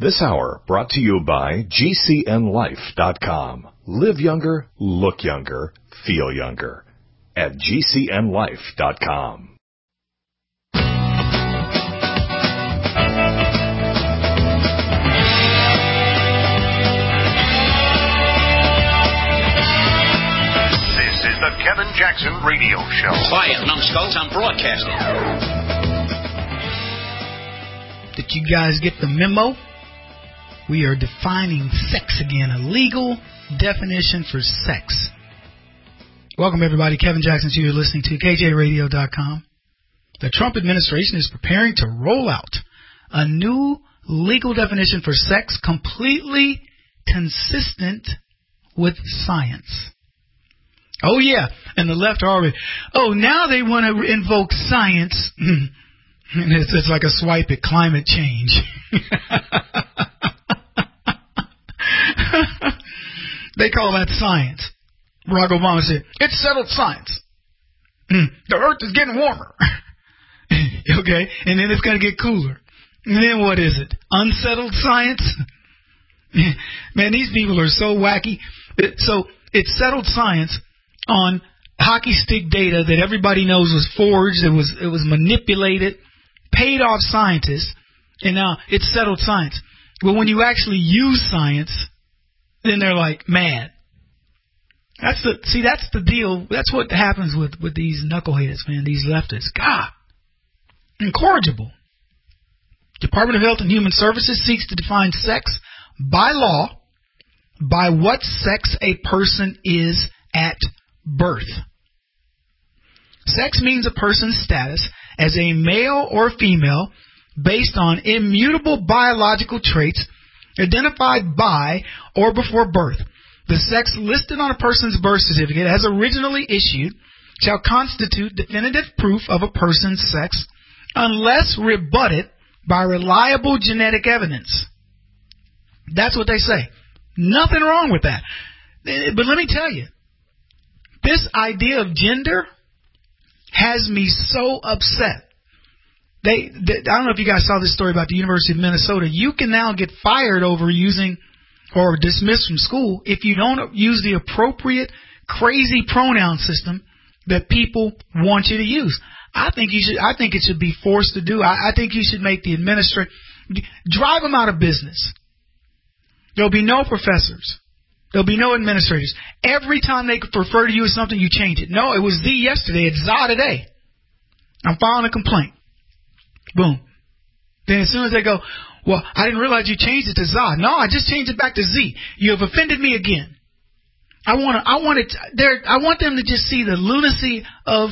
This hour brought to you by GCNLife.com. Live younger, look younger, feel younger. At GCNLife.com. This is the Kevin Jackson Radio Show. Quiet, numbskulls, I'm broadcasting. Did you guys get the memo? We are defining sex again, a legal definition for sex. Welcome, everybody. Kevin Jackson, you're listening to KJRadio.com. The Trump administration is preparing to roll out a new legal definition for sex completely consistent with science. Oh, yeah. And the left are already, now they want to invoke science. And it's like a swipe at climate change. They call that science. Barack Obama said, it's settled science. The earth is getting warmer. Okay? And then it's going to get cooler. And then what is it? Unsettled science? Man, these people are so wacky. So it's settled science on hockey stick data that everybody knows was forged. It was manipulated, paid off scientists, and now it's settled science. But when you actually use science, then they're like mad. That's the deal. That's what happens with these knuckleheads, man, these leftists. God, incorrigible. Department of Health and Human Services seeks to define sex by law by what sex a person is at birth. Sex means a person's status as a male or female based on immutable biological traits identified by or before birth. The sex listed on a person's birth certificate as originally issued shall constitute definitive proof of a person's sex unless rebutted by reliable genetic evidence. That's what they say. Nothing wrong with that. But let me tell you, this idea of gender has me so upset. I don't know if you guys saw this story about the University of Minnesota. You can now get fired over using or dismissed from school if you don't use the appropriate crazy pronoun system that people want you to use. I think it should be forced to do. I think you should make the administrator drive them out of business. There'll be no professors. There'll be no administrators. Every time they refer to you as something, you change it. No, it was thee yesterday. It's za today. I'm filing a complaint. Boom. Then as soon as they go, well, I didn't realize you changed it to za. No, I just changed it back to z. You have offended me again. I want them to just see the lunacy of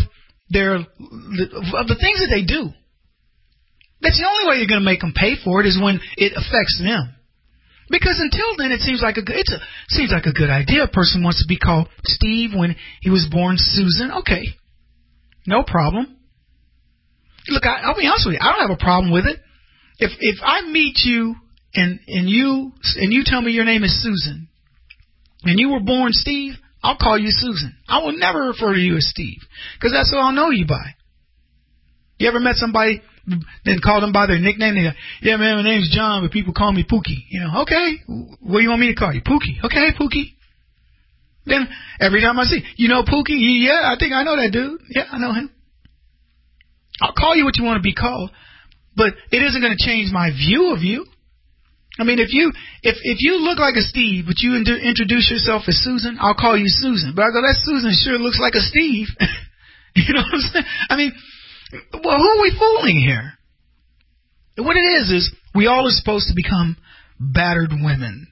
the things that they do. That's the only way you're going to make them pay for it is when it affects them. Because until then, it seems like a good idea. A person wants to be called Steve when he was born Susan. Okay, no problem. Look, I'll be honest with you. I don't have a problem with it. If I meet you and you tell me your name is Susan and you were born Steve, I'll call you Susan. I will never refer to you as Steve because that's all I'll know you by. You ever met somebody then called them by their nickname? They go, yeah, man, my name's John, but people call me Pookie. Okay, what do you want me to call you? Pookie. Okay, Pookie. Then every time I see, Pookie? Yeah, I think I know that dude. Yeah, I know him. I'll call you what you want to be called, but it isn't going to change my view of you. I mean, if you look like a Steve, but you introduce yourself as Susan, I'll call you Susan. But I go, that Susan sure looks like a Steve. You know what I'm saying? I mean, well, who are we fooling here? What it is we all are supposed to become battered women.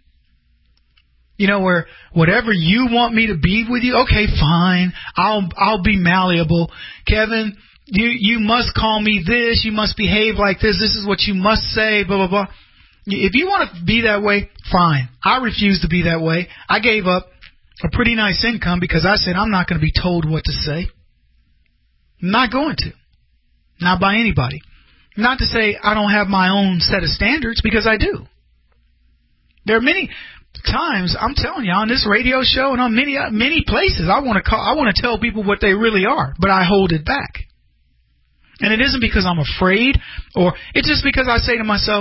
Where whatever you want me to be with you, okay, fine. I'll be malleable. Kevin, you must call me this. You must behave like this. This is what you must say, blah, blah, blah. If you want to be that way, fine. I refuse to be that way. I gave up a pretty nice income because I said I'm not going to be told what to say. I'm not going to. Not by anybody. Not to say I don't have my own set of standards, because I do. There are many times, I'm telling you, on this radio show and on many places, I want to tell people what they really are, but I hold it back. And it isn't because I'm afraid, or it's just because I say to myself,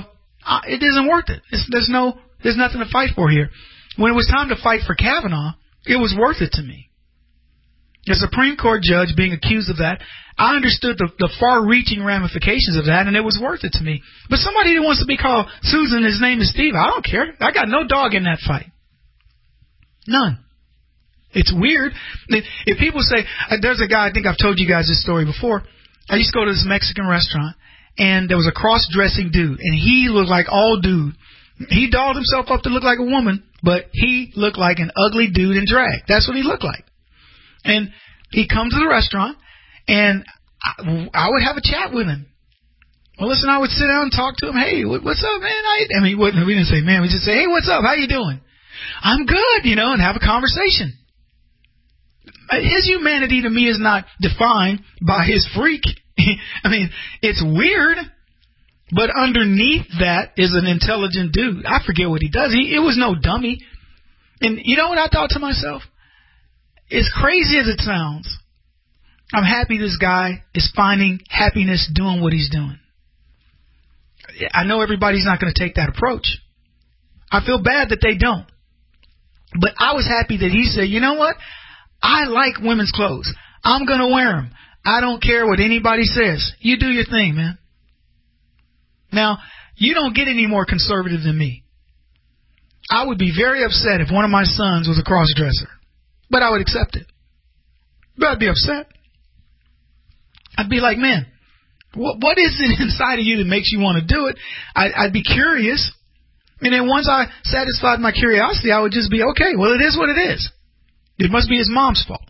it isn't worth it. There's nothing to fight for here. When it was time to fight for Kavanaugh, it was worth it to me. A Supreme Court judge being accused of that, I understood the far-reaching ramifications of that, and it was worth it to me. But somebody who wants to be called Susan, his name is Steve, I don't care. I got no dog in that fight. None. It's weird. If people say, there's a guy, I think I've told you guys this story before. I used to go to this Mexican restaurant, and there was a cross-dressing dude, and he looked like all dude. He dolled himself up to look like a woman, but he looked like an ugly dude in drag. That's what he looked like. And he comes to the restaurant, and I would have a chat with him. Well, listen, I would sit down and talk to him. Hey, what's up, man? We didn't say man. We just say, hey, what's up? How you doing? I'm good, and have a conversation. His humanity to me is not defined by his freak. It's weird, but underneath that is an intelligent dude. I forget what he does. It was no dummy. And you know what I thought to myself? As crazy as it sounds, I'm happy this guy is finding happiness doing what he's doing. I know everybody's not going to take that approach. I feel bad that they don't. But I was happy that he said, you know what? I like women's clothes. I'm going to wear them. I don't care what anybody says. You do your thing, man. Now, you don't get any more conservative than me. I would be very upset if one of my sons was a cross-dresser. But I would accept it. But I'd be upset. I'd be like, man, what is it inside of you that makes you want to do it? I'd be curious. And then once I satisfied my curiosity, I would just be, okay, well, it is what it is. It must be his mom's fault.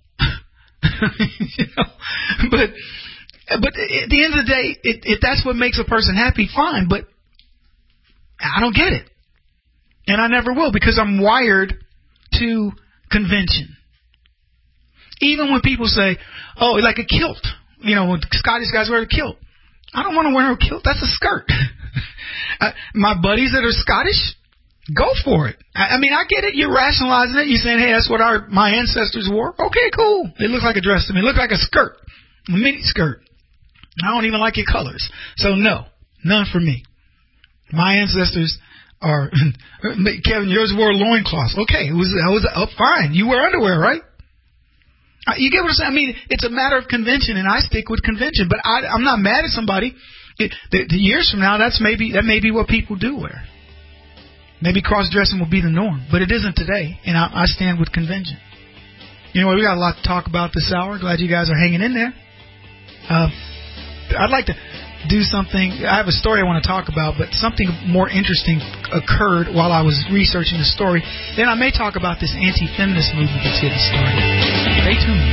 But at the end of the day, if that's what makes a person happy, fine. But I don't get it. And I never will, because I'm wired to convention. Even when people say, oh, like a kilt. When Scottish guys wear a kilt. I don't want to wear a kilt. That's a skirt. My buddies that are Scottish, go for it. I get it. You're rationalizing it. You're saying, hey, that's what my ancestors wore. Okay, cool. It looks like a dress to me. It looks like a skirt. A mini skirt. I don't even like your colors. So no, none for me. My ancestors are, Kevin, yours wore loincloths. Okay, it was fine. You wear underwear, right? You get what I'm saying? It's a matter of convention, and I stick with convention. But I'm not mad at somebody. The years from now, that may be what people do wear. Maybe cross-dressing will be the norm, but it isn't today, and I stand with convention. We got a lot to talk about this hour. Glad you guys are hanging in there. I'd like to do something. I have a story I want to talk about, but something more interesting occurred while I was researching the story. Then I may talk about this anti-feminist movement that's getting started. Stay tuned.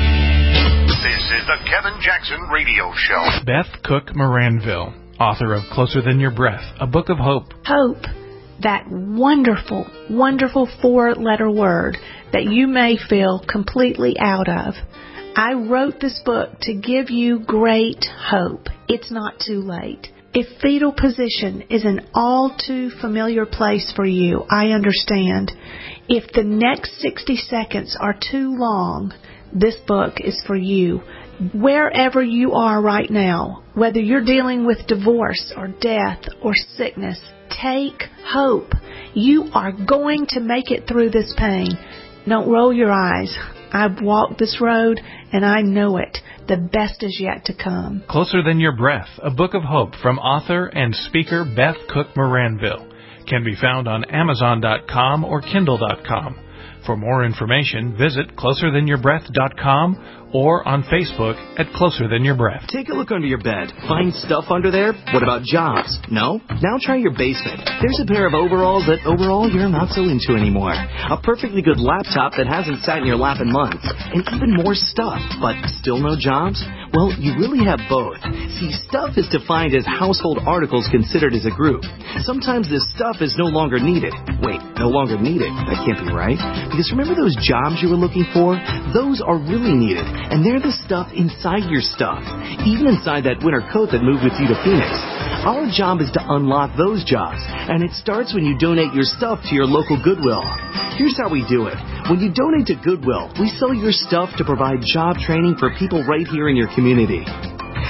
This is the Kevin Jackson Radio Show. Beth Cook Moranville, author of Closer Than Your Breath, a book of hope. Hope, that wonderful, wonderful 4-letter word that you may feel completely out of. I wrote this book to give you great hope. It's not too late. If fetal position is an all too familiar place for you, I understand. If the next 60 seconds are too long, this book is for you. Wherever you are right now, whether you're dealing with divorce or death or sickness, take hope. You are going to make it through this pain. Don't roll your eyes. I've walked this road, and I know it. The best is yet to come. Closer Than Your Breath, a book of hope from author and speaker Beth Cook Moranville. Can be found on Amazon.com or Kindle.com. For more information, visit CloserThanYourBreath.com or on Facebook at Closer Than Your Breath. Take a look under your bed. Find stuff under there? What about jobs? No? Now try your basement. There's a pair of overalls that overall you're not so into anymore. A perfectly good laptop that hasn't sat in your lap in months. And even more stuff, but still no jobs? Well, you really have both. See, stuff is defined as household articles considered as a group. Sometimes this stuff is no longer needed. Wait, no longer needed? That can't be right. Because remember those jobs you were looking for? Those are really needed. And they're the stuff inside your stuff. Even inside that winter coat that moved with you to Phoenix. Our job is to unlock those jobs. And it starts when you donate your stuff to your local Goodwill. Here's how we do it. When you donate to Goodwill, we sell your stuff to provide job training for people right here in your community.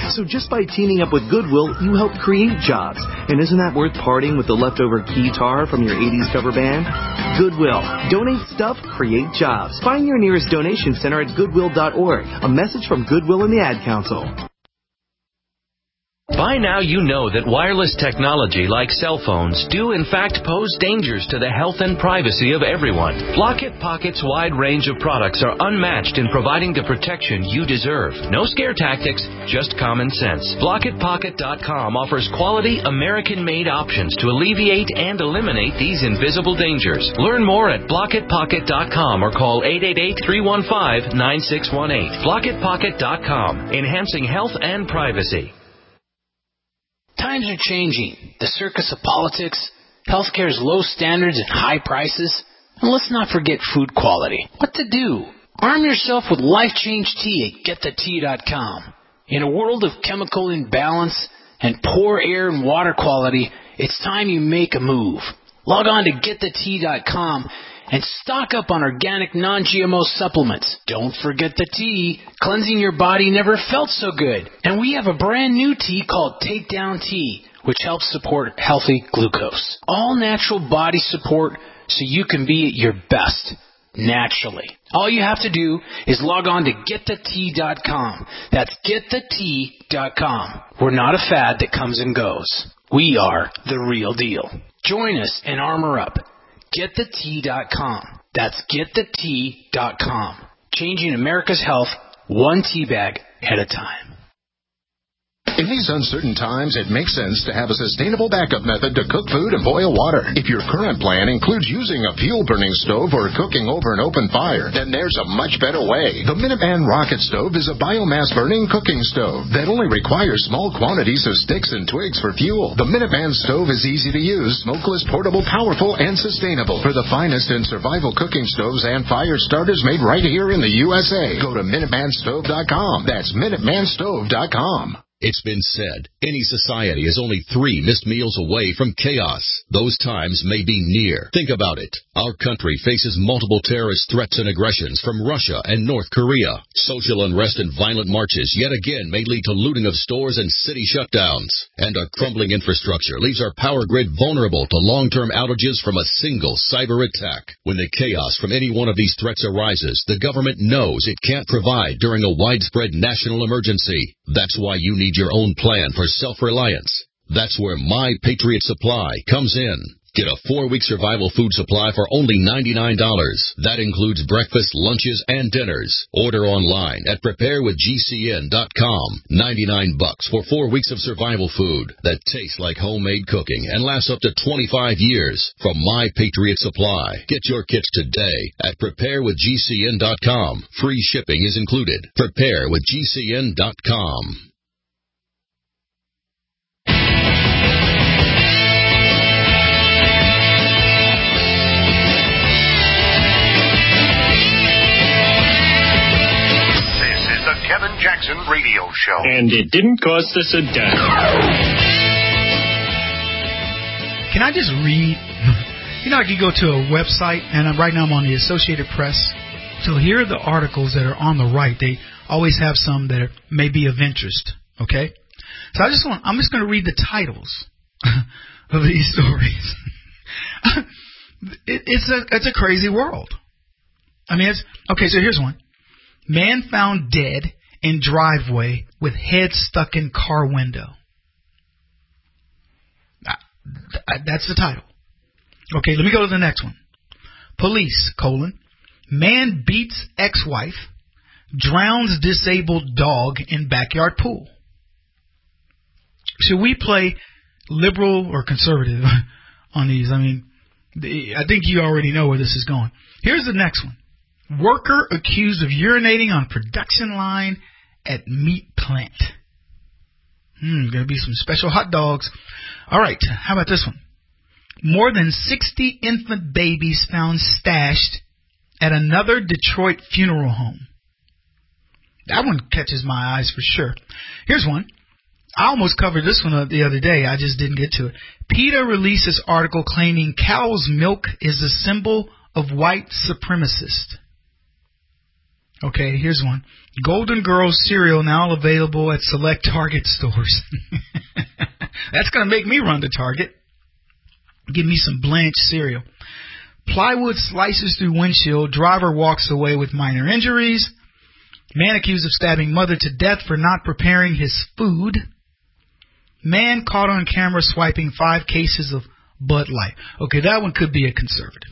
So just by teaming up with Goodwill, you help create jobs. And isn't that worth parting with the leftover guitar from your 80s cover band? Goodwill. Donate stuff, create jobs. Find your nearest donation center at goodwill.org. A message from Goodwill and the Ad Council. By now you know that wireless technology like cell phones do in fact pose dangers to the health and privacy of everyone. Blockit Pocket's wide range of products are unmatched in providing the protection you deserve. No scare tactics, just common sense. BlockitPocket.com offers quality American-made options to alleviate and eliminate these invisible dangers. Learn more at BlockitPocket.com or call 888-315-9618. BlockitPocket.com, enhancing health and privacy. Times are changing. The circus of politics, healthcare's low standards and high prices, and let's not forget food quality. What to do? Arm yourself with Life Change Tea at GetTheTea.com. In a world of chemical imbalance and poor air and water quality, it's time you make a move. Log on to GetTheTea.com and stock up on organic non-GMO supplements. Don't forget the tea. Cleansing your body never felt so good. And we have a brand new tea called Takedown Tea, which helps support healthy glucose. All natural body support so you can be at your best, naturally. All you have to do is log on to GetTheTea.com. That's GetTheTea.com. We're not a fad that comes and goes. We are the real deal. Join us and armor up. GetTheTea.com. That's GetTheTea.com. Changing America's health one tea bag at a time. In these uncertain times, it makes sense to have a sustainable backup method to cook food and boil water. If your current plan includes using a fuel-burning stove or cooking over an open fire, then there's a much better way. The Minuteman Rocket Stove is a biomass-burning cooking stove that only requires small quantities of sticks and twigs for fuel. The Minuteman Stove is easy to use, smokeless, portable, powerful, and sustainable. For the finest in survival cooking stoves and fire starters made right here in the USA, go to MinutemanStove.com. That's MinutemanStove.com. It's been said, any society is only 3 missed meals away from chaos. Those times may be near. Think about it. Our country faces multiple terrorist threats and aggressions from Russia and North Korea. Social unrest and violent marches yet again may lead to looting of stores and city shutdowns. And a crumbling infrastructure leaves our power grid vulnerable to long-term outages from a single cyber attack. When the chaos from any one of these threats arises, the government knows it can't provide during a widespread national emergency. That's why you need your own plan for self-reliance. That's where My Patriot Supply comes in. Get a 4-week survival food supply for only $99. That includes breakfast, lunches, and dinners. Order online at preparewithgcn.com. $99 for 4 weeks of survival food that tastes like homemade cooking and lasts up to 25 years from My Patriot Supply. Get your kits today at preparewithgcn.com. Free shipping is included. Preparewithgcn.com. Kevin Jackson Radio Show. And it didn't cost us a dime. Can I just read? You know, I could go to a website, and right now I'm on the Associated Press. So here are the articles that are on the right. They always have some that may be of interest. Okay? So I'm just going to read the titles of these stories. It's a crazy world. I mean, okay, so here's one. Man found dead in driveway with head stuck in car window. That's the title. Okay, let me go to the next one. Police, man beats ex-wife, drowns disabled dog in backyard pool. Should we play liberal or conservative on these? I mean, I think you already know where this is going. Here's the next one. Worker accused of urinating on production line at meat plant. Going to be some special hot dogs. All right, how about this one? More than 60 infant babies found stashed at another Detroit funeral home. That one catches my eyes for sure. Here's one. I almost covered this one the other day. I just didn't get to it. PETA releases article claiming cow's milk is a symbol of white supremacists. Okay, here's one. Golden Girls cereal now available at select Target stores. That's going to make me run to Target. Give me some Blanche cereal. Plywood slices through windshield. Driver walks away with minor injuries. Man accused of stabbing mother to death for not preparing his food. Man caught on camera swiping 5 cases of Bud Light. Okay, that one could be a conservative.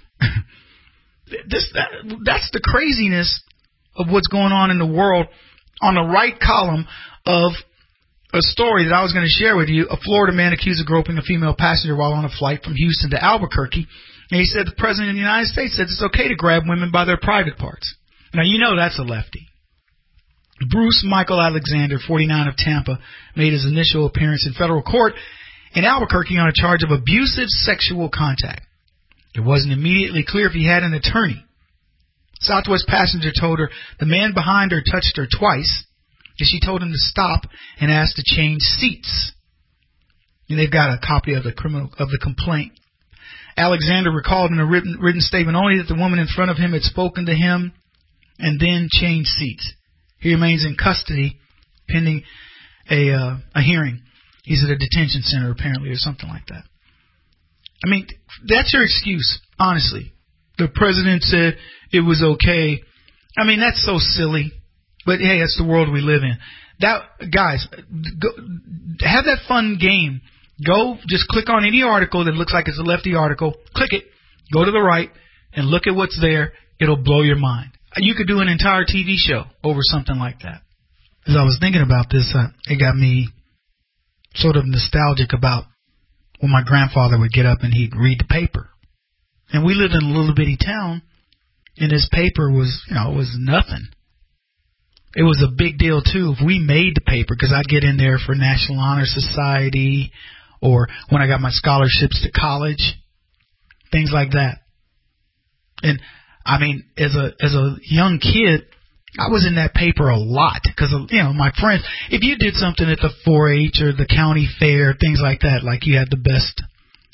That's the craziness of what's going on in the world. On the right column of a story that I was going to share with you, a Florida man accused of groping a female passenger while on a flight from Houston to Albuquerque. And he said the president of the United States says it's okay to grab women by their private parts. Now, you know that's a lefty. Bruce Michael Alexander, 49 of Tampa, made his initial appearance in federal court in Albuquerque on a charge of abusive sexual contact. It wasn't immediately clear if he had an attorney. Southwest passenger told her the man behind her touched her twice, and she told him to stop and asked to change seats. And they've got a copy of the complaint. Alexander recalled in a written statement only that the woman in front of him had spoken to him and then changed seats. He remains in custody pending a hearing. He's at a detention center apparently or something like that. I mean, that's your excuse, honestly. The president said it was okay. I mean, that's so silly. But hey, that's the world we live in. Guys, go, have that fun game. Go, just click on any article that looks like it's a lefty article. Click it. Go to the right and look at what's there. It'll blow your mind. You could do an entire TV show over something like that. As I was thinking about this, it got me sort of nostalgic about when my grandfather would get up and he'd read the paper. And we lived in a little bitty town, and his paper was, it was nothing. It was a big deal, too, if we made the paper, because I'd get in there for National Honor Society or when I got my scholarships to college, things like that. And, I mean, as a young kid, I was in that paper a lot because, my friends, if you did something at the 4-H or the county fair, things like that, like you had the best,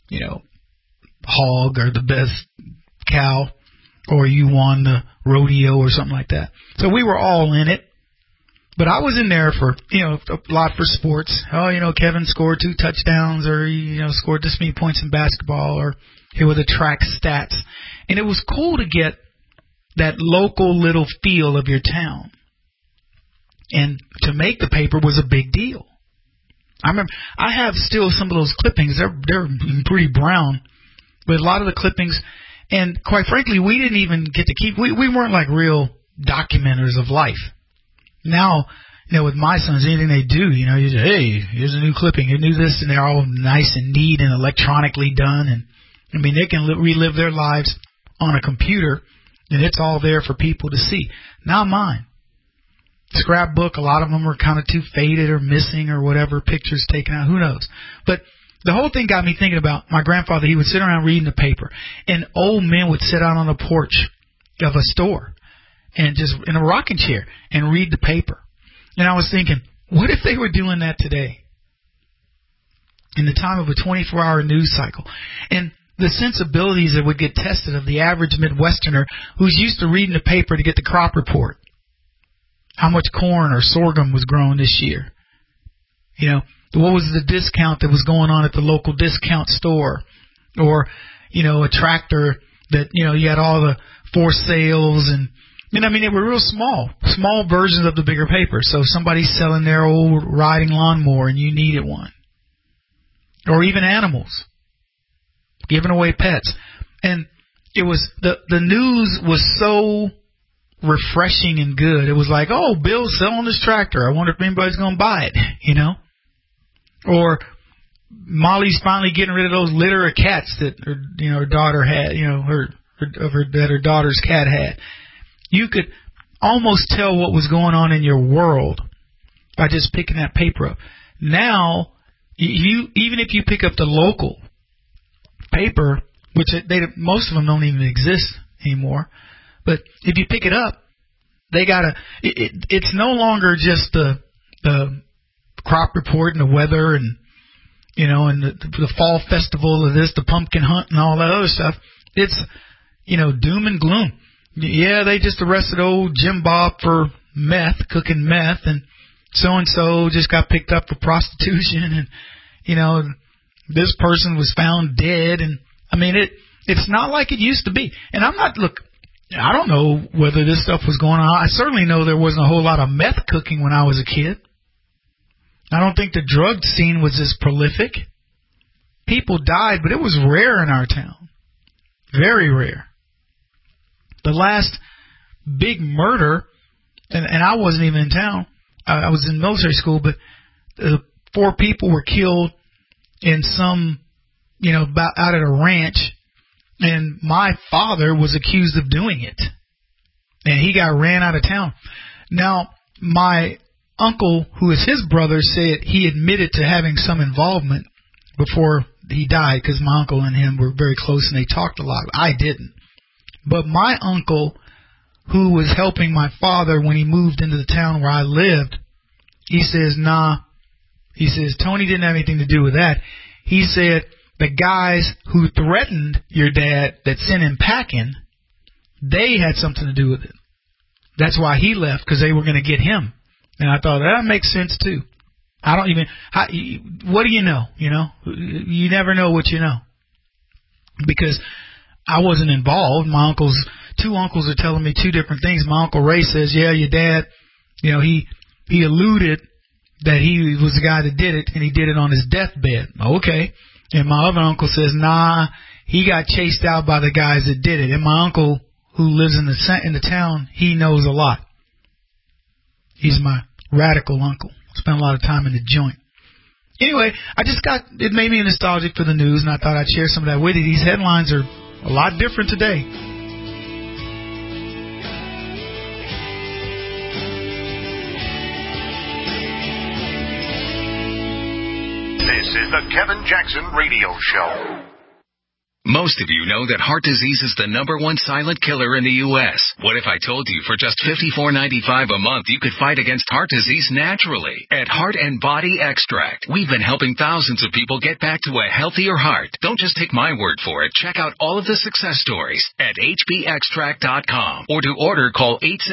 hog or the best cow, or you won the rodeo or something like that. So we were all in it. But I was in there for, a lot for sports. Kevin scored 2 touchdowns or, scored this many points in basketball, or here were the track stats. And it was cool to get that local little feel of your town. And to make the paper was a big deal. I remember, I have still some of those clippings. They're pretty brown. But a lot of the clippings, and quite frankly, we didn't even get to keep, we weren't like real documenters of life. Now, with my sons, anything they do, you just, hey, here's a new clipping, you do this, and they're all nice and neat and electronically done. And I mean, they can relive their lives on a computer, and it's all there for people to see. Not mine. Scrapbook, a lot of them are kind of too faded or missing or whatever, pictures taken out, who knows. But the whole thing got me thinking about my grandfather. He would sit around reading the paper, and old men would sit out on the porch of a store and just in a rocking chair and read the paper. And I was thinking, what if they were doing that today in the time of a 24-hour news cycle? And the sensibilities that would get tested of the average Midwesterner who's used to reading the paper to get the crop report. How much corn or sorghum was grown this year? What was the discount that was going on at the local discount store? Or, a tractor that, you had all the for sales and they were real small versions of the bigger paper. So somebody's selling their old riding lawnmower and you needed one. Or even animals. Giving away pets. And it was, the news was so refreshing and good. It was like, oh, Bill's selling this tractor. I wonder if anybody's going to buy it, Or Molly's finally getting rid of those litter of cats that her daughter had, that her daughter's cat had. You could almost tell what was going on in your world by just picking that paper up. Now, even if you pick up the local paper, which most of them don't even exist anymore, but if you pick it up, they gotta. It's no longer just the crop report and the weather and and the fall festival of this, the pumpkin hunt and all that other stuff. It's doom and gloom. yeah, they just arrested old Jim Bob for cooking meth, and so-and-so just got picked up for prostitution, and, you know, this person was found dead. And, I mean, it's not like it used to be. And I don't know whether this stuff was going on. I certainly know there wasn't a whole lot of meth cooking when I was a kid. I don't think the drug scene was as prolific. People died, but it was rare in our town. Very rare. The last big murder, and I wasn't even in town. I was in military school, but 4 people were killed in some, out at a ranch, and my father was accused of doing it, and he got ran out of town. Now, my uncle, who is his brother, said he admitted to having some involvement before he died, because my uncle and him were very close and they talked a lot. I didn't. But my uncle, who was helping my father when he moved into the town where I lived, he says, nah. He says, Tony didn't have anything to do with that. He said, the guys who threatened your dad that sent him packing, they had something to do with it. That's why he left, because they were going to get him. And I thought, that makes sense too. What do you know? You never know what you know. Because I wasn't involved. My two uncles are telling me 2 different things. My Uncle Ray says, yeah, your dad, he alluded that he was the guy that did it, and he did it on his deathbed. Okay. And my other uncle says, nah, he got chased out by the guys that did it. And my uncle, who lives in the town, he knows a lot. He's my radical uncle. Spent a lot of time in the joint. Anyway, it made me nostalgic for the news, and I thought I'd share some of that with you. These headlines are a lot different today. This is the Kevin Jackson Radio Show. Most of you know that heart disease is the #1 silent killer in the U.S. What if I told you for just $54.95 a month you could fight against heart disease naturally? At Heart and Body Extract, we've been helping thousands of people get back to a healthier heart. Don't just take my word for it. Check out all of the success stories at hbextract.com, or to order, call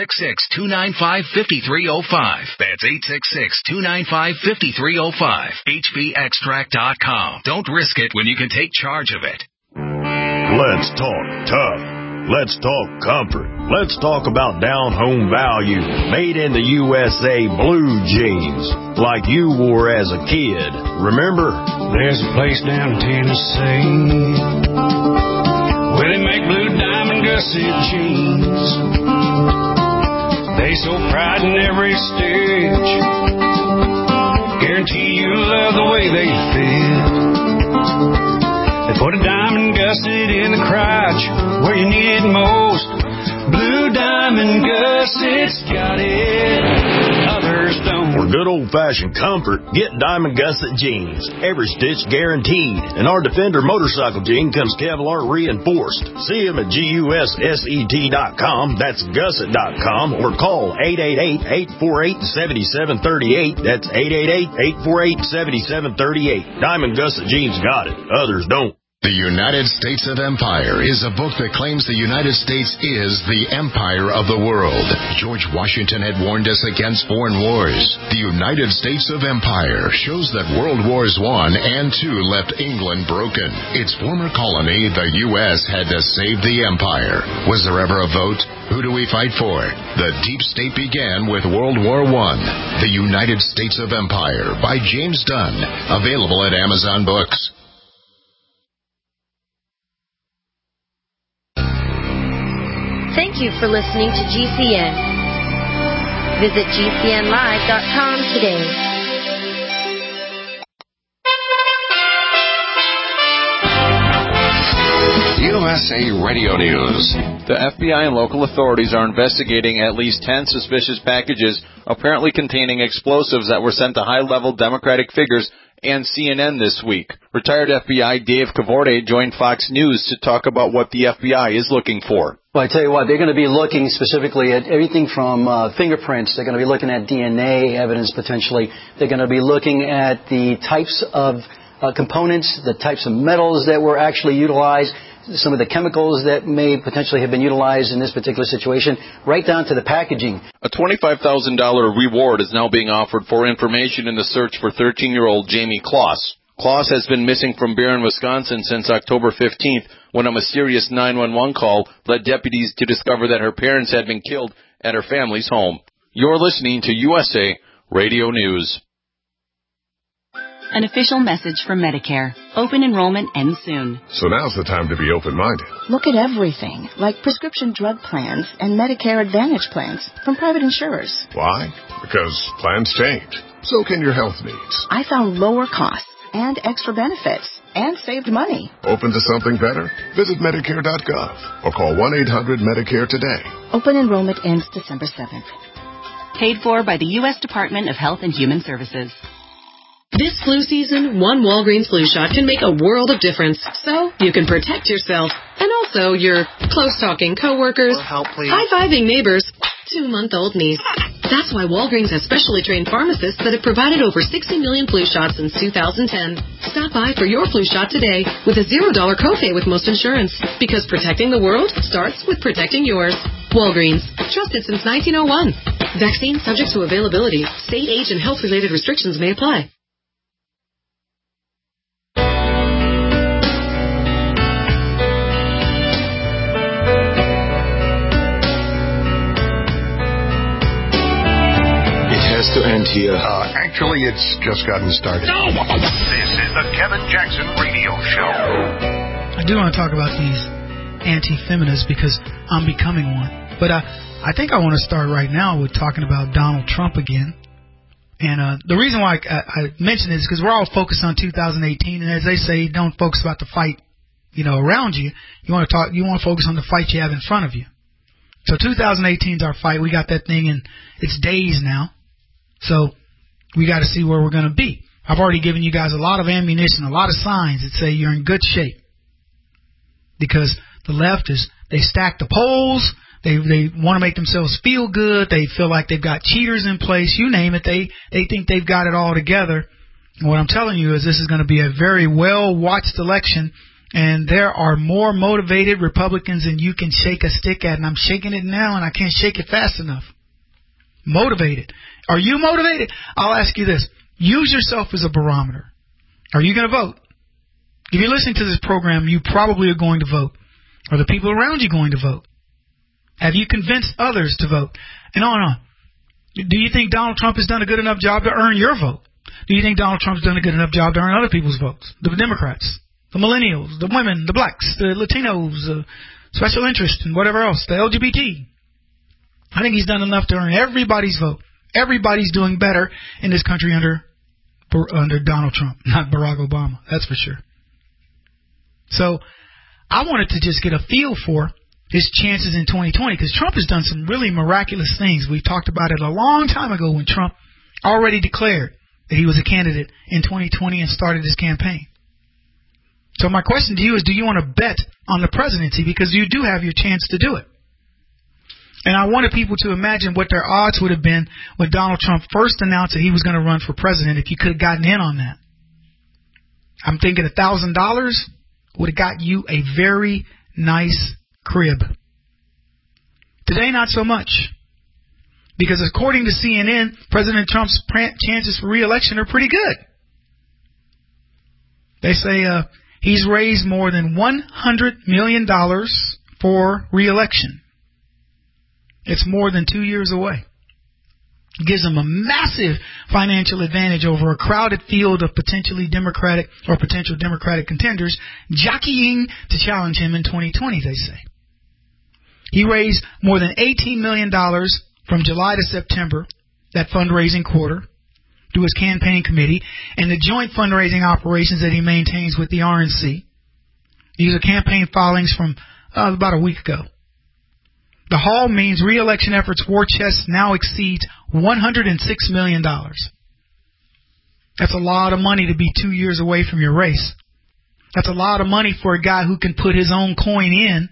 866-295-5305. That's 866-295-5305. hbextract.com. Don't risk it when you can take charge of it. Let's talk tough. Let's talk comfort. Let's talk about down-home value. Made in the USA blue jeans, like you wore as a kid. Remember? There's a place down in Tennessee where they make blue diamond gusset jeans. They so pride in every stitch. Guarantee you love the way they fit. They put a diamond gusset in the crotch where you need it most. Blue diamond gussets got it, others don't. For good old-fashioned comfort, get Diamond Gusset jeans. Every stitch guaranteed. And our Defender motorcycle jean comes Kevlar reinforced. See them at GUSSET.com. That's gusset.com. Or call 888-848-7738. That's 888-848-7738. Diamond Gusset jeans got it, others don't. The United States of Empire is a book that claims the United States is the empire of the world. George Washington had warned us against foreign wars. The United States of Empire shows that World Wars I and II left England broken. Its former colony, the U.S., had to save the empire. Was there ever a vote? Who do we fight for? The deep state began with World War I. The United States of Empire by James Dunn. Available at Amazon Books. Thank you for listening to GCN. Visit GCNlive.com today. USA Radio News. The FBI and local authorities are investigating at least 10 suspicious packages apparently containing explosives that were sent to high-level Democratic figures and CNN this week. Retired FBI Dave Cavorte joined Fox News to talk about what the FBI is looking for. Well, I tell you what, they're going to be looking specifically at everything from fingerprints. They're going to be looking at DNA evidence potentially. They're going to be looking at the types of components, the types of metals that were actually utilized. some of the chemicals that may potentially have been utilized in this particular situation, right down to the packaging. A $25,000 reward is now being offered for information in the search for 13-year-old Jamie Kloss. Kloss has been missing from Barron, Wisconsin since October 15th, when a mysterious 911 call led deputies to discover that her parents had been killed at her family's home. You're listening to USA Radio News. An official message from Medicare. Open enrollment ends soon. So now's the time to be open-minded. Look at everything, like prescription drug plans and Medicare Advantage plans from private insurers. Why? Because plans change. So can your health needs. I found lower costs and extra benefits and saved money. Open to something better? Visit Medicare.gov or call 1-800-MEDICARE today. Open enrollment ends December 7th. Paid for by the U.S. Department of Health and Human Services. This flu season, one Walgreens flu shot can make a world of difference. So you can protect yourself and also your close-talking coworkers, high-fiving neighbors, 2-month-old niece. That's why Walgreens has specially trained pharmacists that have provided over 60 million flu shots since 2010. Stop by for your flu shot today with a $0 copay with most insurance. Because protecting the world starts with protecting yours. Walgreens. Trusted since 1901. Vaccine subject to availability. State, age, and health-related restrictions may apply. To end here. Actually, it's just gotten started. This is the Kevin Jackson Radio Show. I do want to talk about these anti-feminists because I'm becoming one. But I think I want to start right now with talking about Donald Trump again. And the reason why I mention this is because we're all focused on 2018, and as they say, don't focus about the fight, around you. You want to focus on the fight you have in front of you. So 2018 is our fight. We got that thing in its days now. So we got to see where we're going to be. I've already given you guys a lot of ammunition, a lot of signs that say you're in good shape. Because the left they stack the polls. They want to make themselves feel good. They feel like they've got cheaters in place. You name it. They think they've got it all together. And what I'm telling you is this is going to be a very well-watched election. And there are more motivated Republicans than you can shake a stick at. And I'm shaking it now, and I can't shake it fast enough. Motivated. Are you motivated? I'll ask you this. Use yourself as a barometer. Are you going to vote? If you're listening to this program, you probably are going to vote. Are the people around you going to vote? Have you convinced others to vote? And on and on. Do you think Donald Trump has done a good enough job to earn your vote? Do you think Donald Trump's done a good enough job to earn other people's votes? The Democrats, the millennials, the women, the blacks, the Latinos, special interest, and whatever else, the LGBT. I think he's done enough to earn everybody's vote. Everybody's doing better in this country under Donald Trump, not Barack Obama. That's for sure. So I wanted to just get a feel for his chances in 2020 because Trump has done some really miraculous things. We talked about it a long time ago when Trump already declared that he was a candidate in 2020 and started his campaign. So my question to you is, do you want to bet on the presidency? Because you do have your chance to do it. And I wanted people to imagine what their odds would have been when Donald Trump first announced that he was going to run for president if you could have gotten in on that. I'm thinking $1,000 would have got you a very nice crib. Today, not so much. Because according to CNN, President Trump's chances for re-election are pretty good. They say he's raised more than $100 million for re-election. It's more than 2 years away. It gives him a massive financial advantage over a crowded field of potentially Democratic or potential Democratic contenders jockeying to challenge him in 2020, they say. He raised more than $18 million from July to September, that fundraising quarter, through his campaign committee and the joint fundraising operations that he maintains with the RNC. These are campaign filings from about a week ago. The haul means re-election efforts war chest now exceeds $106 million. That's a lot of money to be 2 years away from your race. That's a lot of money for a guy who can put his own coin in.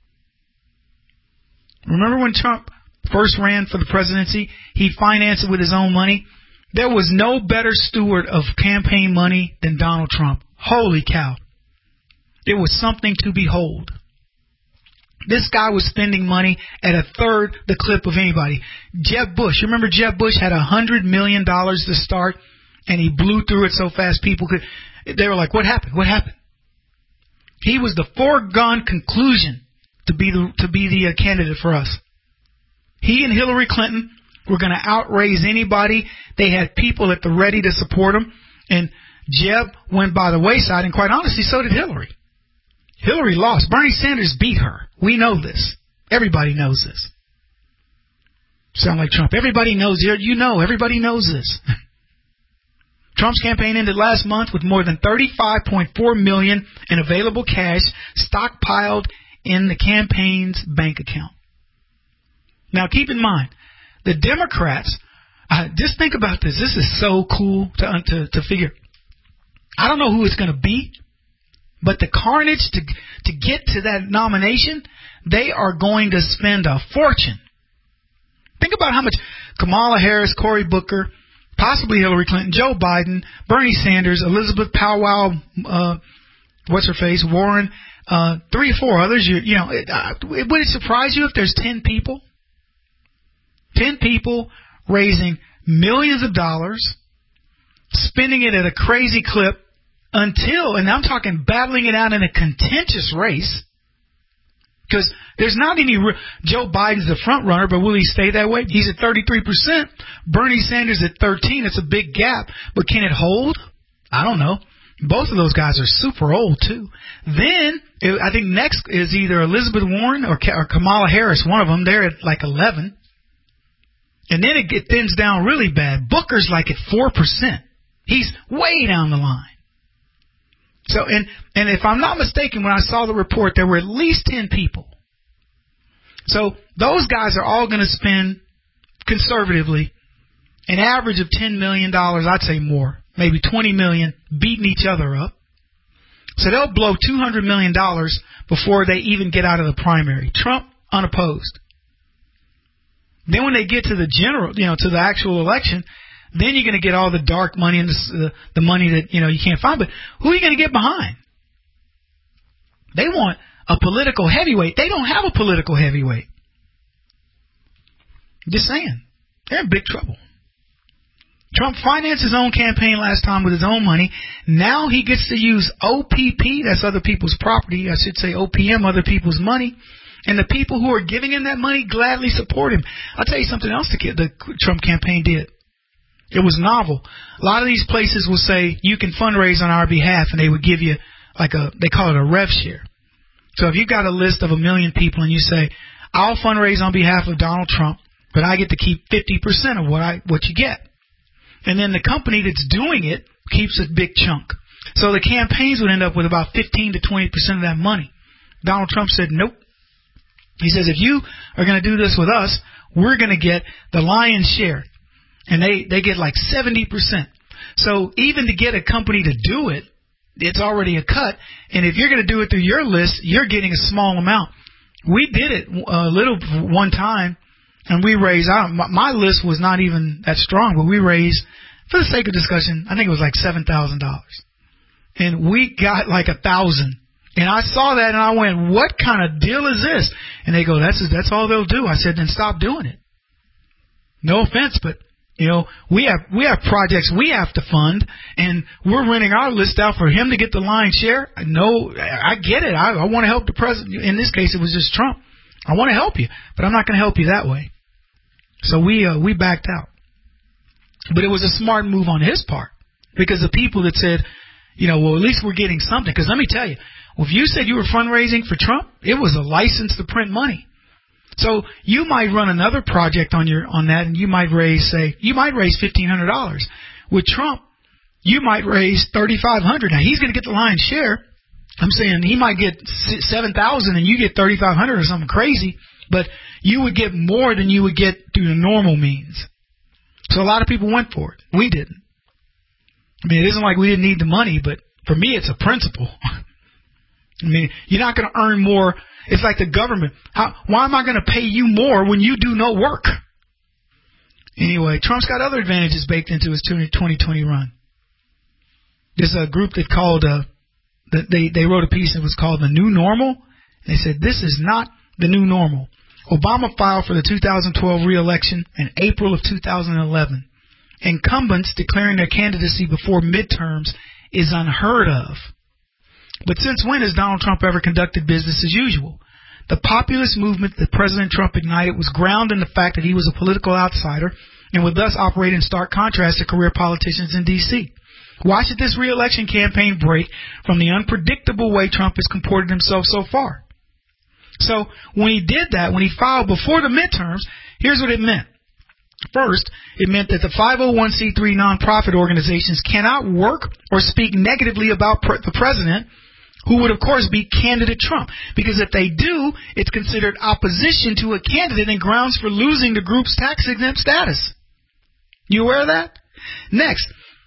Remember when Trump first ran for the presidency? He financed it with his own money. There was no better steward of campaign money than Donald Trump. Holy cow. It was something to behold. This guy was spending money at a third the clip of anybody. Jeb Bush. You remember Jeb Bush had $100 million to start, and he blew through it so fast people could. They were like, "What happened? What happened?" He was the foregone conclusion to be the candidate for us. He and Hillary Clinton were going to outraise anybody. They had people at the ready to support him, and Jeb went by the wayside. And quite honestly, so did Hillary. Hillary lost. Bernie Sanders beat her. We know this. Everybody knows this. Sound like Trump. Everybody knows. You know. Everybody knows this. Trump's campaign ended last month with more than $35.4 million in available cash stockpiled in the campaign's bank account. Now, keep in mind, the Democrats. Just think about this. This is so cool to figure. I don't know who it's going to be. But the carnage to get to that nomination, they are going to spend a fortune. Think about how much Kamala Harris, Cory Booker, possibly Hillary Clinton, Joe Biden, Bernie Sanders, Elizabeth Powell, what's-her-face, Warren, 3 or 4 others. Would it surprise you if there's 10 people? 10 people raising millions of dollars, spending it at a crazy clip, until, and I'm talking battling it out in a contentious race, because there's not any, Joe Biden's the front runner, but will he stay that way? He's at 33%. Bernie Sanders at 13%. It's a big gap, but can it hold? I don't know. Both of those guys are super old, too. Then, I think next is either Elizabeth Warren or Kamala Harris, one of them. They're at like 11. And then it thins down really bad. Booker's like at 4%. He's way down the line. So, and if I'm not mistaken, when I saw the report, there were at least 10 people. So those guys are all going to spend, conservatively, an average of $10 million, I'd say more, maybe $20 million, beating each other up. So they'll blow $200 million before they even get out of the primary. Trump unopposed. Then when they get to the general, to the actual election, then you're going to get all the dark money and the money that, you can't find. But who are you going to get behind? They want a political heavyweight. They don't have a political heavyweight. Just saying. They're in big trouble. Trump financed his own campaign last time with his own money. Now he gets to use OPP, that's other people's property. I should say OPM, other people's money. And the people who are giving him that money gladly support him. I'll tell you something else the Trump campaign did. It was novel. A lot of these places will say, you can fundraise on our behalf, and they would give you they call it a rev share. So if you've got a list of 1 million people and you say, I'll fundraise on behalf of Donald Trump, but I get to keep 50% of what you get. And then the company that's doing it keeps a big chunk. So the campaigns would end up with about 15 to 20% of that money. Donald Trump said, nope. He says, if you are going to do this with us, we're going to get the lion's share. And they get like 70%. So even to get a company to do it, it's already a cut. And if you're going to do it through your list, you're getting a small amount. We did it a little one time, and we raised, my list was not even that strong, but we raised, for the sake of discussion, I think it was like $7,000. And we got like 1,000. And I saw that and I went, what kind of deal is this? And they go, that's all they'll do. I said, then stop doing it. No offense, but we have projects we have to fund, and we're renting our list out for him to get the lion's share. No, I get it. I want to help the president. In this case, it was just Trump. I want to help you, but I'm not going to help you that way. So we backed out. But it was a smart move on his part, because the people that said, well, at least we're getting something. Because let me tell you, if you said you were fundraising for Trump, it was a license to print money. So you might run another project on that, and you might raise $1,500. With Trump, you might raise $3,500. Now he's going to get the lion's share. I'm saying he might get 7,000, and you get 3,500 or something crazy. But you would get more than you would get through the normal means. So a lot of people went for it. We didn't. I mean, it isn't like we didn't need the money, but for me, it's a principle. I mean, you're not going to earn more. It's like the government. Why am I going to pay you more when you do no work? Anyway, Trump's got other advantages baked into his 2020 run. There's a group that called They wrote a piece that was called The New Normal. They said, this is not the new normal. Obama filed for the 2012 re-election in April of 2011. Incumbents declaring their candidacy before midterms is unheard of. But since when has Donald Trump ever conducted business as usual? The populist movement that President Trump ignited was grounded in the fact that he was a political outsider and would thus operate in stark contrast to career politicians in D.C. Why should this re-election campaign break from the unpredictable way Trump has comported himself so far? So when he did that, when he filed before the midterms, here's what it meant. First, it meant that the 501c3 nonprofit organizations cannot work or speak negatively about the president, who would, of course, be candidate Trump. Because if they do, it's considered opposition to a candidate and grounds for losing the group's tax-exempt status. You aware of that? Next,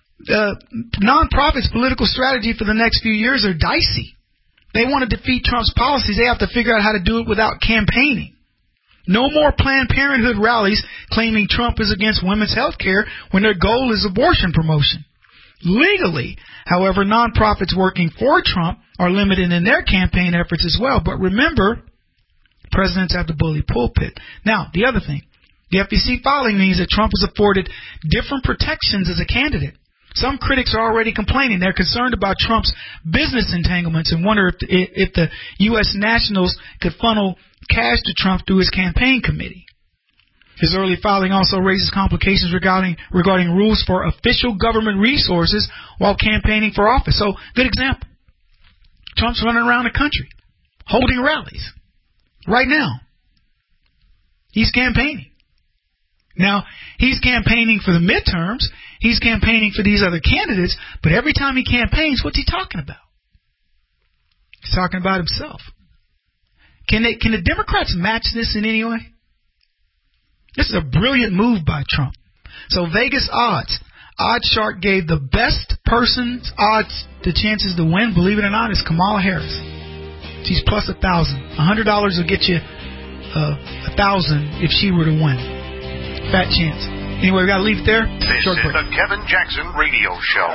nonprofits' political strategy for the next few years are dicey. They want to defeat Trump's policies. They have to figure out how to do it without campaigning. No more Planned Parenthood rallies claiming Trump is against women's health care when their goal is abortion promotion. Legally, however, nonprofits working for Trump are limited in their campaign efforts as well. But remember, presidents have the bully pulpit. Now, the other thing, the FEC filing means that Trump is afforded different protections as a candidate. Some critics are already complaining. They're concerned about Trump's business entanglements and wonder if the U.S. nationals could funnel cash to Trump through his campaign committee. His early filing also raises complications regarding rules for official government resources while campaigning for office. So, good example. Trump's running around the country, holding rallies. Right now. He's campaigning. Now, he's campaigning for the midterms. He's campaigning for these other candidates. But every time he campaigns, what's he talking about? He's talking about himself. Can the Democrats match this in any way? This is a brilliant move by Trump. So Vegas odds. OddsShark gave the best person's odds, the chances to win, believe it or not, is Kamala Harris. She's plus 1,000. $100 will get you 1,000 if she were to win. Fat chance. Anyway, we got to leave it there. This is the Kevin Jackson Radio Show.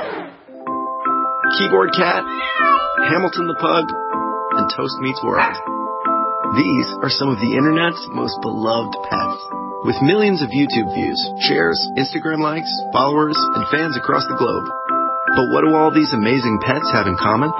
Keyboard Cat, Hamilton the Pug, and Toast Meets World. These are some of the internet's most beloved pets. With millions of YouTube views, shares, Instagram likes, followers, and fans across the globe. But what do all these amazing pets have in common?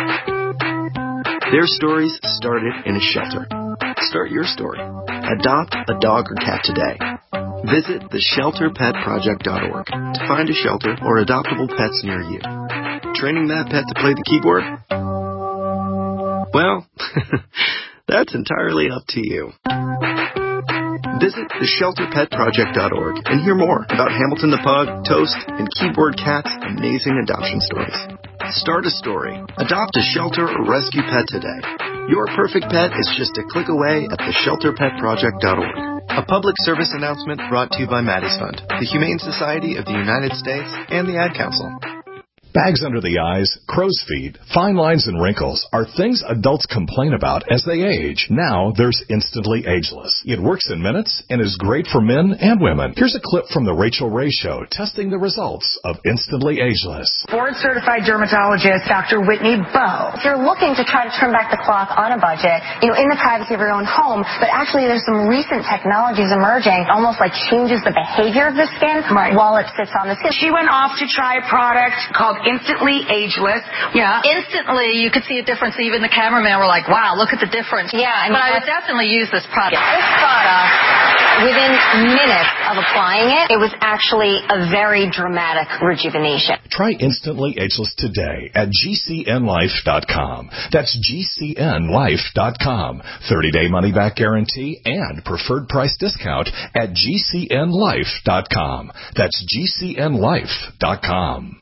Their stories started in a shelter. Start your story. Adopt a dog or cat today. Visit theshelterpetproject.org to find a shelter or adoptable pets near you. Training that pet to play the keyboard? Well, that's entirely up to you. Visit theshelterpetproject.org and hear more about Hamilton the Pug, Toast, and Keyboard Cat's amazing adoption stories. Start a story. Adopt a shelter or rescue pet today. Your perfect pet is just a click away at theshelterpetproject.org. A public service announcement brought to you by Maddie's Fund, the Humane Society of the United States, and the Ad Council. Bags under the eyes, crow's feet, fine lines, and wrinkles are things adults complain about as they age. Now there's Instantly Ageless. It works in minutes and is great for men and women. Here's a clip from The Rachel Ray Show testing the results of Instantly Ageless. Board-certified dermatologist Dr. Whitney Bowe. If you're looking to try to turn back the clock on a budget, in the privacy of your own home, but actually there's some recent technologies emerging, almost like changes the behavior of the skin while it sits on the skin. She went off to try a product called Instantly Ageless. Yeah. Instantly, you could see a difference. Even the cameraman were like, wow, look at the difference. Yeah. But I would definitely use this product. This product, within minutes of applying it, it was actually a very dramatic rejuvenation. Try Instantly Ageless today at GCNlife.com. That's GCNlife.com. 30-day money-back guarantee and preferred price discount at GCNlife.com. That's GCNlife.com.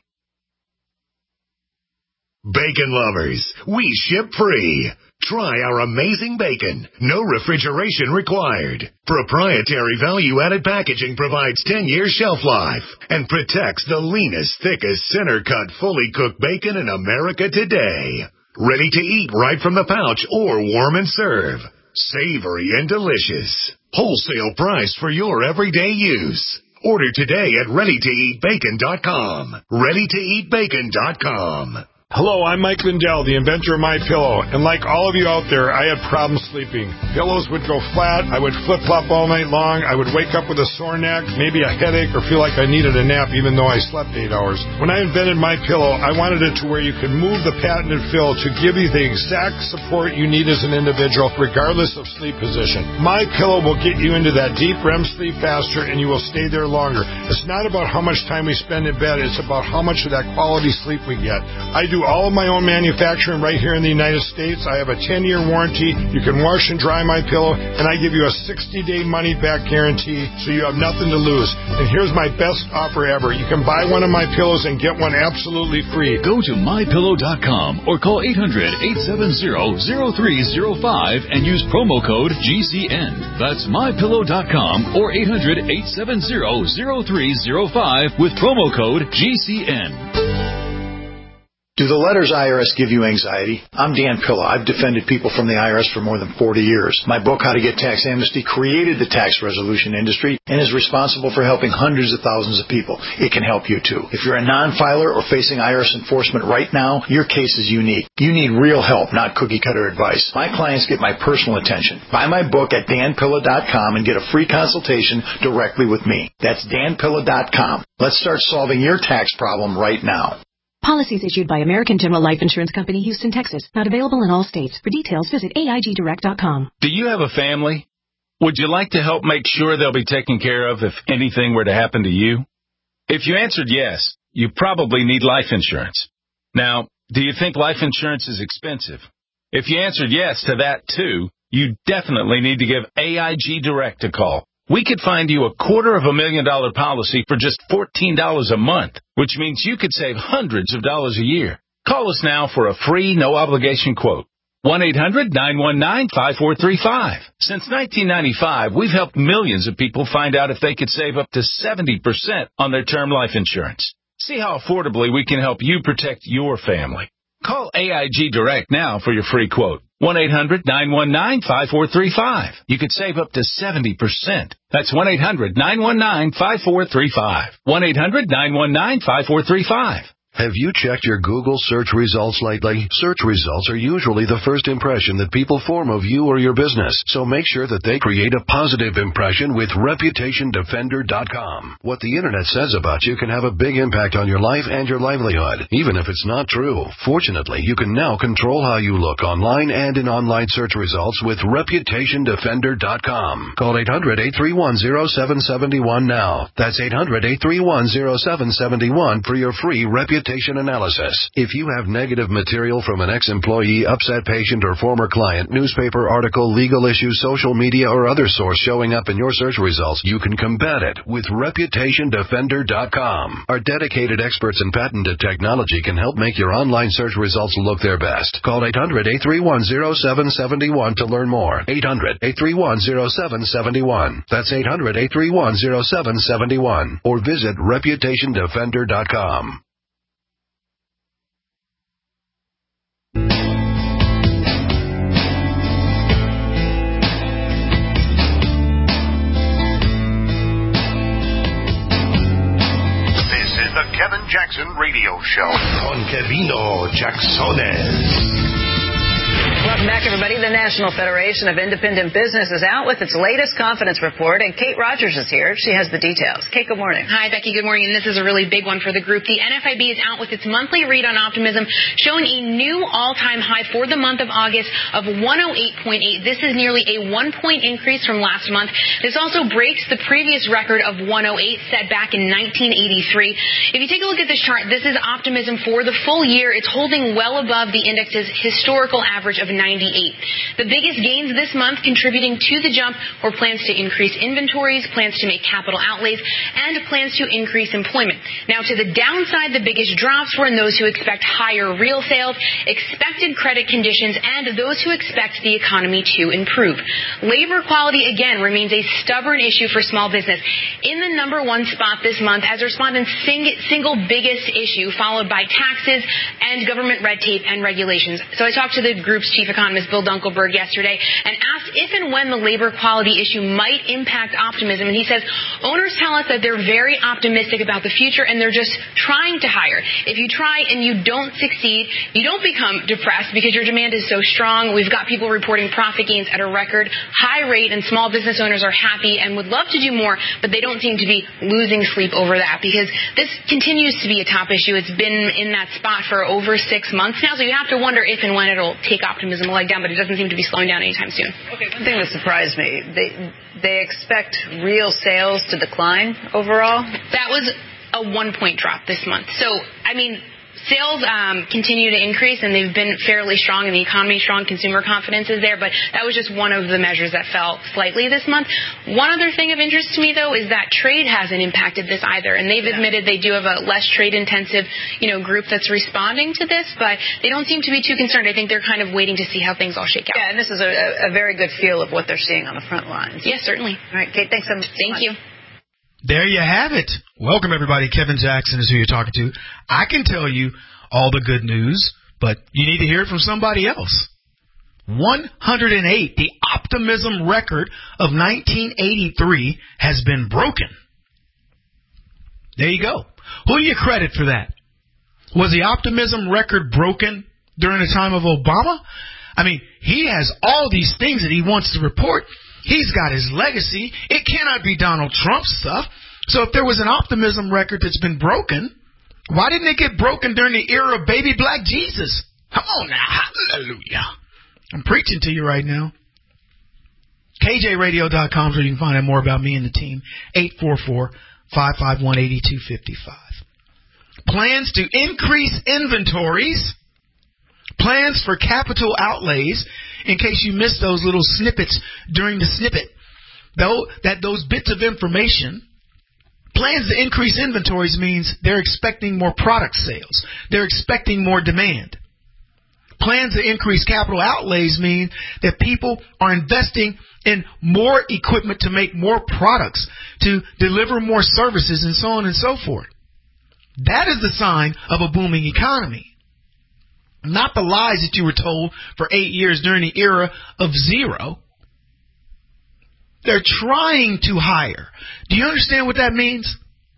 Bacon lovers, we ship free. Try our amazing bacon. No refrigeration required. Proprietary value-added packaging provides 10-year shelf life and protects the leanest, thickest, center-cut, fully cooked bacon in America today. Ready to eat right from the pouch or warm and serve. Savory and delicious. Wholesale price for your everyday use. Order today at ReadyToEatBacon.com. ReadyToEatBacon.com. Hello, I'm Mike Lindell, the inventor of MyPillow, and like all of you out there, I had problems sleeping. Pillows would go flat, I would flip-flop all night long, I would wake up with a sore neck, maybe a headache, or feel like I needed a nap even though I slept 8 hours. When I invented MyPillow, I wanted it to where you could move the patented fill to give you the exact support you need as an individual, regardless of sleep position. MyPillow will get you into that deep REM sleep faster, and you will stay there longer. It's not about how much time we spend in bed, it's about how much of that quality sleep we get. I do all of my own manufacturing right here in the United States. I have a 10-year warranty. You can wash and dry my pillow, and I give you a 60-day money-back guarantee, so you have nothing to lose. And here's my best offer ever. You can buy one of my pillows and get one absolutely free. Go to mypillow.com or call 800-870-0305 and use promo code GCN. That's mypillow.com or 800-870-0305 with promo code GCN. Do the letters IRS give you anxiety? I'm Dan Pilla. I've defended people from the IRS for more than 40 years. My book, How to Get Tax Amnesty, created the tax resolution industry and is responsible for helping hundreds of thousands of people. It can help you too. If you're a non-filer or facing IRS enforcement right now, your case is unique. You need real help, not cookie-cutter advice. My clients get my personal attention. Buy my book at danpilla.com and get a free consultation directly with me. That's danpilla.com. Let's start solving your tax problem right now. Policies issued by American General Life Insurance Company, Houston, Texas. Not available in all states. For details, visit AIGdirect.com. Do you have a family? Would you like to help make sure they'll be taken care of if anything were to happen to you? If you answered yes, you probably need life insurance. Now, do you think life insurance is expensive? If you answered yes to that too, you definitely need to give AIG Direct a call. We could find you a $250,000 policy for just $14 a month, which means you could save hundreds of dollars a year. Call us now for a free, no-obligation quote. 1-800-919-5435. Since 1995, we've helped millions of people find out if they could save up to 70% on their term life insurance. See how affordably we can help you protect your family. Call AIG Direct now for your free quote. 1-800-919-5435. You could save up to 70%. That's 1-800-919-5435. 1-800-919-5435. Have you checked your Google search results lately? Search results are usually the first impression that people form of you or your business, so make sure that they create a positive impression with ReputationDefender.com. What the Internet says about you can have a big impact on your life and your livelihood, even if it's not true. Fortunately, you can now control how you look online and in online search results with ReputationDefender.com. Call 800-831-0771 now. That's 800-831-0771 for your free reputation analysis. If you have negative material from an ex-employee, upset patient, or former client, newspaper article, legal issue, social media, or other source showing up in your search results, you can combat it with ReputationDefender.com. Our dedicated experts in patented technology can help make your online search results look their best. Call 800-831-0771 to learn more. 800-831-0771. That's 800-831-0771. Or visit ReputationDefender.com. The Kevin Jackson Radio Show on Kevino Jacksones. Welcome back, everybody. The National Federation of Independent Business is out with its latest confidence report, and Kate Rogers is here. She has the details. Kate, good morning. Hi, Becky. Good morning. And this is a really big one for the group. The NFIB is out with its monthly read on optimism, showing a new all-time high for the month of August of 108.8. This is nearly a 1-point increase from last month. This also breaks the previous record of 108 set back in 1983. If you take a look at this chart, this is optimism for the full year. It's holding well above the index's historical average of 98. The biggest gains this month contributing to the jump were plans to increase inventories, plans to make capital outlays, and plans to increase employment. Now, to the downside, the biggest drops were in those who expect higher real sales, expected credit conditions, and those who expect the economy to improve. Labor quality, again, remains a stubborn issue for small business. In the number one spot this month as respondents' single biggest issue, followed by taxes and government red tape and regulations. So I talked to the group's chief chief economist Bill Dunkelberg yesterday and asked if and when the labor quality issue might impact optimism. And he says owners tell us that they're very optimistic about the future and they're just trying to hire. If you try and you don't succeed, you don't become depressed because your demand is so strong. We've got people reporting profit gains at a record high rate, and small business owners are happy and would love to do more, but they don't seem to be losing sleep over that because this continues to be a top issue. It's been in that spot for over 6 months now, so you have to wonder if and when it'll take optimism a leg down, but it doesn't seem to be slowing down anytime soon. Okay, one thing that surprised me, they expect real sales to decline overall? That was a 1-point drop this month. So, I mean, sales continue to increase, and they've been fairly strong, and the economy is strong, consumer confidence is there, but that was just one of the measures that fell slightly this month. One other thing of interest to me, though, is that trade hasn't impacted this either, and they've admitted they do have a less trade-intensive, group that's responding to this, but they don't seem to be too concerned. I think they're kind of waiting to see how things all shake out. Yeah, and this is a very good feel of what they're seeing on the front lines. Yes, certainly. All right, Kate, thanks so much. Thank you. There you have it. Welcome, everybody. Kevin Jackson is who you're talking to. I can tell you all the good news, but you need to hear it from somebody else. 108, the optimism record of 1983, has been broken. There you go. Who do you credit for that? Was the optimism record broken during the time of Obama? I mean, he has all these things that he wants to report. He's got his legacy. It cannot be Donald Trump's stuff. So if there was an optimism record that's been broken, why didn't it get broken during the era of baby black Jesus? Come on now. Hallelujah. I'm preaching to you right now. KJRadio.com is where you can find out more about me and the team. 844-551-8255. Plans to increase inventories. Plans for capital outlays, in case you missed those little snippets during the snippet. Those bits of information. Plans to increase inventories means they're expecting more product sales. They're expecting more demand. Plans to increase capital outlays mean that people are investing in more equipment to make more products, to deliver more services, and so on and so forth. That is the sign of a booming economy. Not the lies that you were told for 8 years during the era of zero. They're trying to hire. Do you understand what that means?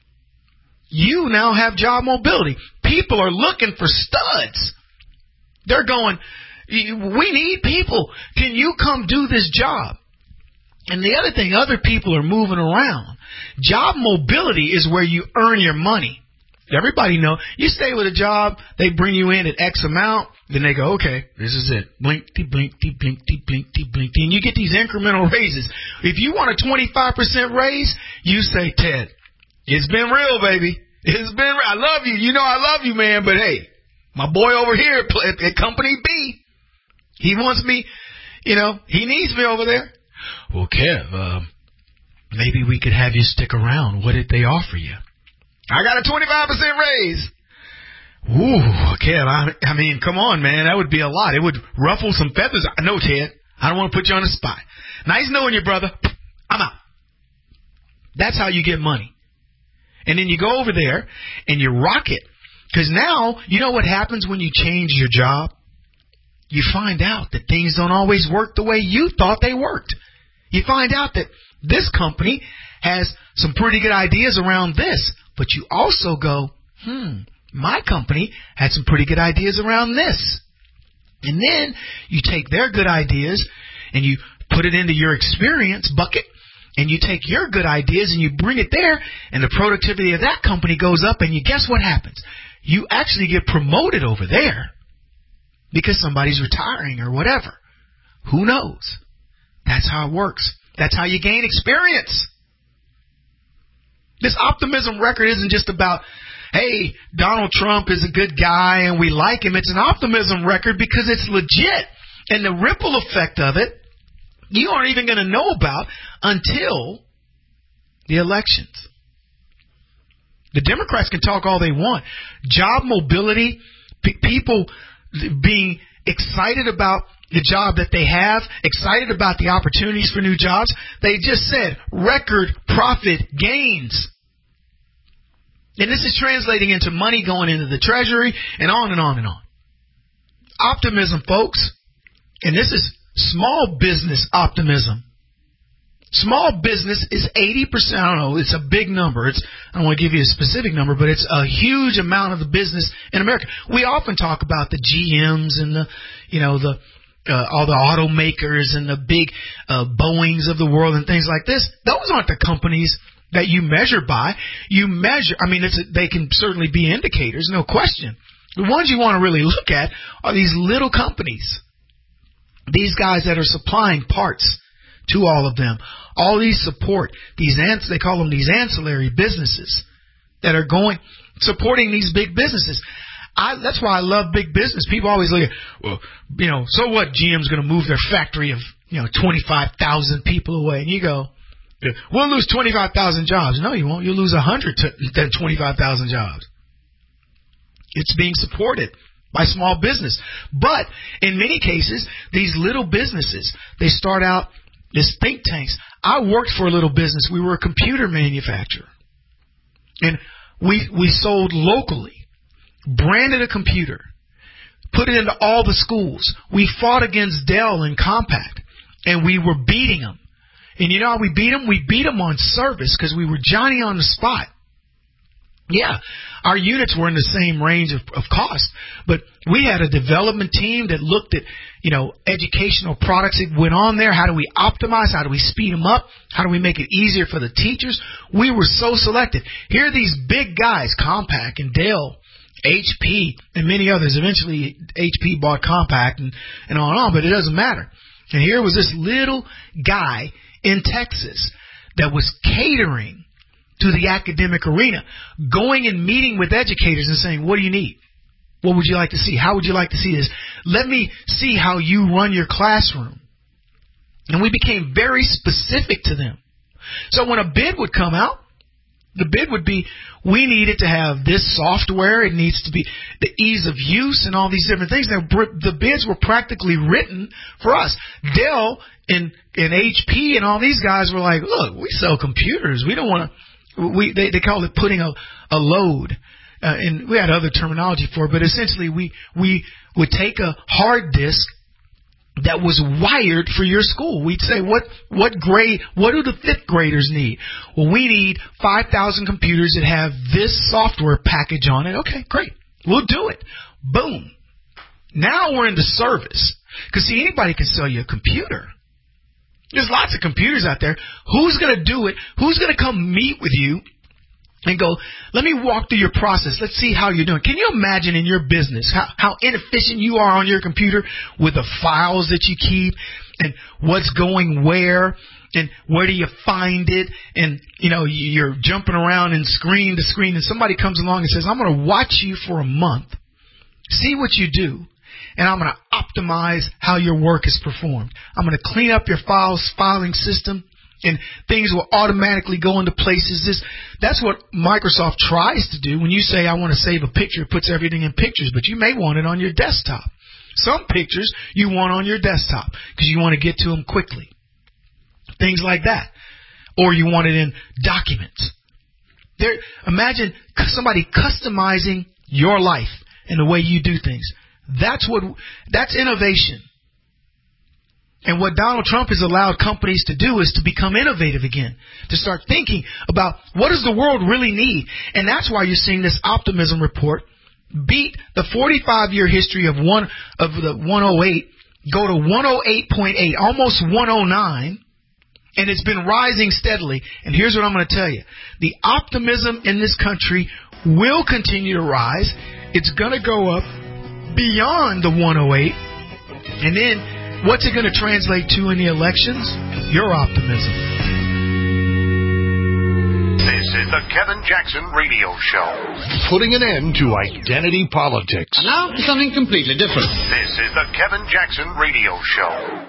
You now have job mobility. People are looking for studs. They're going, we need people. Can you come do this job? And the other thing, other people are moving around. Job mobility is where you earn your money. Everybody know. You stay with a job, they bring you in at X amount, then they go, okay, this is it. Blinkty, blinkty, blinkty, blinkty, blinkty. And you get these incremental raises. If you want a 25% raise, you say, Ted, it's been real, baby. It's been real. I love you. You know I love you, man. But, hey, my boy over here at Company B, he wants me, he needs me over there. Well, Kev, maybe we could have you stick around. What did they offer you? I got a 25% raise. Ooh, Kev, I mean, come on, man. That would be a lot. It would ruffle some feathers. No, Ted, I don't want to put you on the spot. Nice knowing you, brother. I'm out. That's how you get money. And then you go over there and you rock it. Because now, you know what happens when you change your job? You find out that things don't always work the way you thought they worked. You find out that this company has some pretty good ideas around this. But you also go, my company had some pretty good ideas around this. And then you take their good ideas and you put it into your experience bucket, and you take your good ideas and you bring it there, and the productivity of that company goes up, and you guess what happens? You actually get promoted over there because somebody's retiring or whatever. Who knows? That's how it works. That's how you gain experience. This optimism record isn't just about, hey, Donald Trump is a good guy and we like him. It's an optimism record because it's legit. And the ripple effect of it, you aren't even going to know about until the elections. The Democrats can talk all they want. Job mobility, people being excited about the job that they have, excited about the opportunities for new jobs. They just said record profit gains. And this is translating into money going into the Treasury and on and on and on. Optimism, folks. and this is small business optimism. Small business is 80%. I don't know. It's a big number. I don't want to give you a specific number, but it's a huge amount of the business in America. We often talk about the GMs and all the automakers and the big Boeings of the world and things like this. Those aren't the companies that you measure by. You measure. I mean, they can certainly be indicators, no question. The ones you want to really look at are these little companies. These guys that are supplying parts to all of them. All these support, they call them these ancillary businesses that are supporting these big businesses. That's why I love big business. People always look at, so what, GM's going to move their factory of, 25,000 people away. And you go, we'll lose 25,000 jobs. No, you won't. You'll lose 100 to 25,000 jobs. It's being supported by small business. But in many cases, these little businesses, they start out as think tanks. I worked for a little business. We were a computer manufacturer. And we sold locally, branded a computer, put it into all the schools. We fought against Dell and Compaq, and we were beating them. And you know how we beat them? We beat them on service because we were Johnny on the spot. Yeah, our units were in the same range of cost, but we had a development team that looked at, educational products that went on there. How do we optimize? How do we speed them up? How do we make it easier for the teachers? We were so selective. Here are these big guys, Compaq and Dell, HP, and many others. Eventually, HP bought Compaq and on, but it doesn't matter. And here was this little guy in Texas that was catering to the academic arena, going and meeting with educators and saying, what do you need? What would you like to see? How would you like to see this? Let me see how you run your classroom. And we became very specific to them. So when a bid would come out, the bid would be, we need it to have this software. It needs to be the ease of use and all these different things. Now, the bids were practically written for us. Dell and HP and all these guys were like, look, we sell computers. We don't want to. They call it putting a load, and we had other terminology for it, but essentially we would take a hard disk that was wired for your school. We'd say, what do the fifth graders need? Well, we need 5,000 computers that have this software package on it. Okay, great. We'll do it. Boom. Now we're into service. Because, see, anybody can sell you a computer. There's lots of computers out there. Who's going to do it? Who's going to come meet with you and go, let me walk through your process. Let's see how you're doing. Can you imagine in your business how inefficient you are on your computer with the files that you keep and what's going where and where do you find it? And, you're jumping around and screen to screen and somebody comes along and says, I'm going to watch you for a month, see what you do. And I'm going to optimize how your work is performed. I'm going to clean up your filing system, and things will automatically go into places. That's what Microsoft tries to do. When you say, I want to save a picture, it puts everything in pictures, but you may want it on your desktop. Some pictures you want on your desktop because you want to get to them quickly. Things like that. Or you want it in documents. Imagine somebody customizing your life and the way you do things. That's innovation. And what Donald Trump has allowed companies to do is to become innovative again, to start thinking about what does the world really need. And that's why you're seeing this optimism report beat the 45-year history of the 108, go to 108.8, almost 109, and it's been rising steadily. And here's what I'm going to tell you. The optimism in this country will continue to rise. It's going to go up beyond the 108. And then what's it going to translate to in the elections? Your optimism. This is the Kevin Jackson Radio Show. Putting an end to identity politics. And now for something completely different. This is the Kevin Jackson Radio Show.